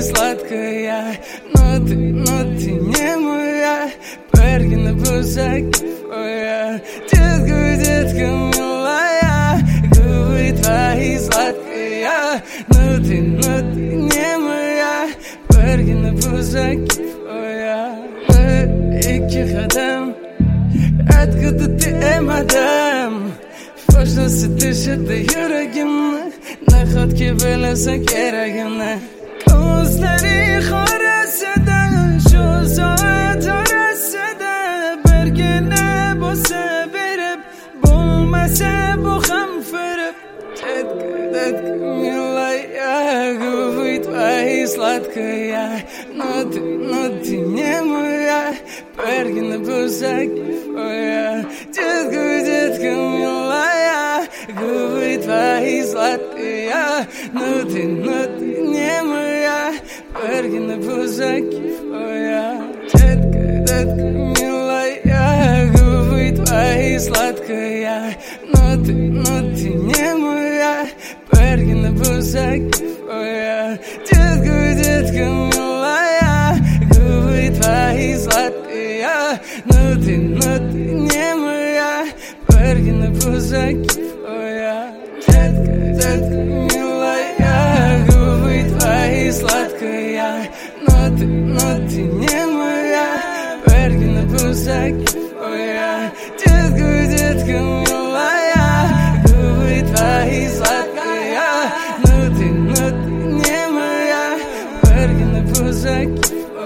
сладкая, но ты не моя. Пергина бузаки твоя, детка милая, губы твои сладкая, но ты не моя. Пергина бузаки твоя. İki kadem Etkıdı madem Başlası dışarıda yüreğimle Ne kad ki belesek gereğimle Kavuzları harasede Şu saat arasede Bergine bu severip Bulmasa bu hamfırıp Детка милая, губы твои сладкая, но ты не моя. Пергина бузаки твоя, детка милая, губы твои сладкая, но ты не моя. Пергина бузаки твоя, детка милая, губы твои сладкая, но ты не моя. Пергина бузаки твоя, детка милая, губы твои сладкая, но ты не моя. Пергина бузаки твоя, детка милая, губы твои сладкая, но ты не моя. Пергина бузаки твоя, детка милая, губы твои сладкая, но ты не моя. Пергина бузаки.